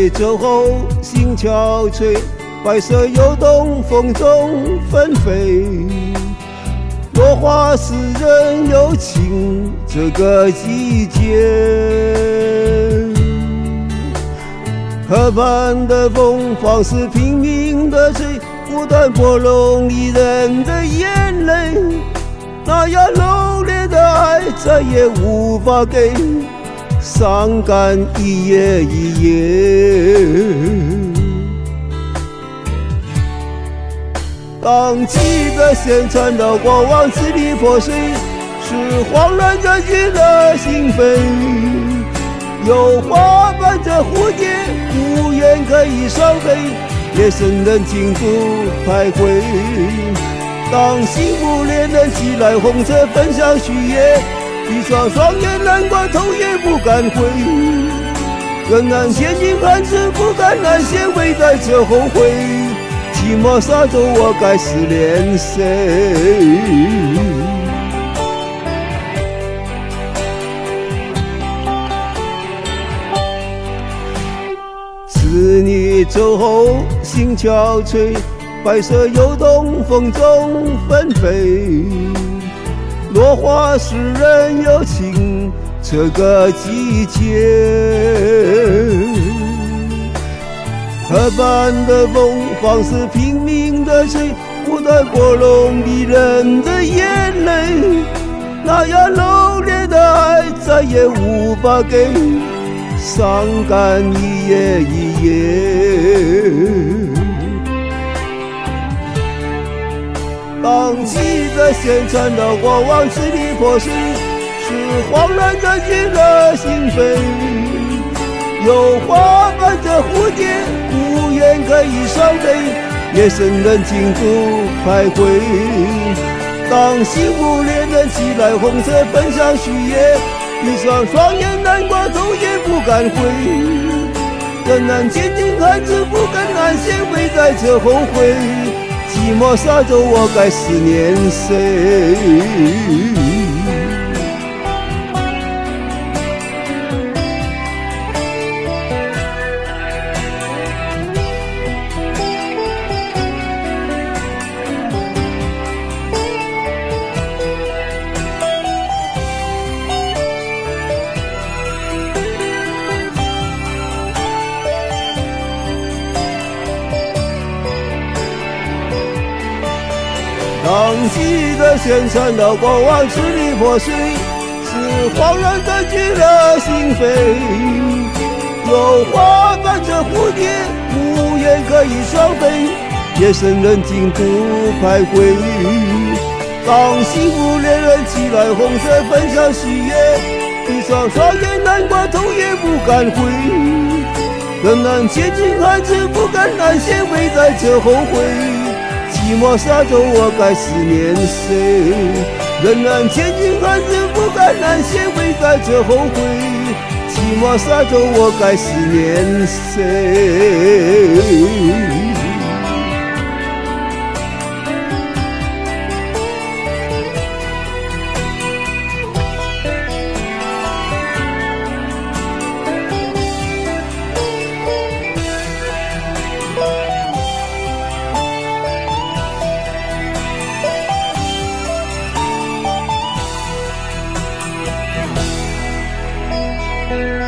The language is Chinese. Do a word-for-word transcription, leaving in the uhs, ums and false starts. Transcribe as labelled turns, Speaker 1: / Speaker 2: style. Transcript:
Speaker 1: 你走后心憔悴，白色游动，风中纷飞。落花使人有情，这个季节。河畔的风放肆拼命地吹，不断拨弄一人的眼泪。那样浓烈的爱再也无法给，伤感一夜一夜。当记得线传到过往，支离破碎，是恍然占据了心扉。有花伴着蝴蝶，无言可以双飞，夜深人静独徘徊。当幸福恋人寄来红车，分享许夜，一双双眼难关，头也不敢回。仍然千金汉子，不敢难显，唯在这后悔。寂寞沙洲，我该思念谁？是你走后心憔悴，白色游动，风中纷飞。落花使人有情，这个季节。河畔的风放肆拼命地吹，不断拨弄离人的眼泪。那样浓烈的爱再也无法给，伤感一夜一夜。当记得线传到过往，支离破碎，是恍然占据了心扉。有花伴着蝴蝶，无言可以双飞，夜深人静独徘徊。当幸福恋人寄来红车，分享许夜，一双双眼难关，头也不敢回。仍然千金汉子，不敢难显，唯在这后悔。寂寞沙洲，我该思念谁？当记得线传到过往，支离破碎，是恍然占据了心扉。有花伴着蝴蝶，无言可以双飞，夜深人静独徘徊。当幸福恋人寄来红色，分享喜悦，一双双眼难关，头也不敢回。仍然千金汉子，不敢难显，唯在这后悔。寂寞沙洲，我该思念谁？仍然千金汉子，不敢难显，唯在这后悔。寂寞沙洲，我该思念谁？
Speaker 2: Thank you.